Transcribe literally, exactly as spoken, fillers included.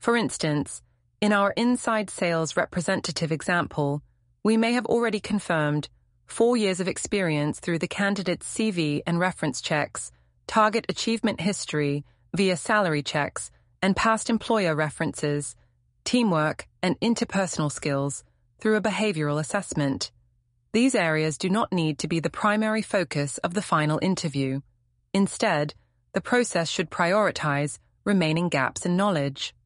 For instance, in our inside sales representative example, we may have already confirmed four years of experience through the candidate's C V and reference checks, target achievement history via salary checks, and past employer references, teamwork, and interpersonal skills through a behavioral assessment. These areas do not need to be the primary focus of the final interview. Instead, the process should prioritize remaining gaps in knowledge.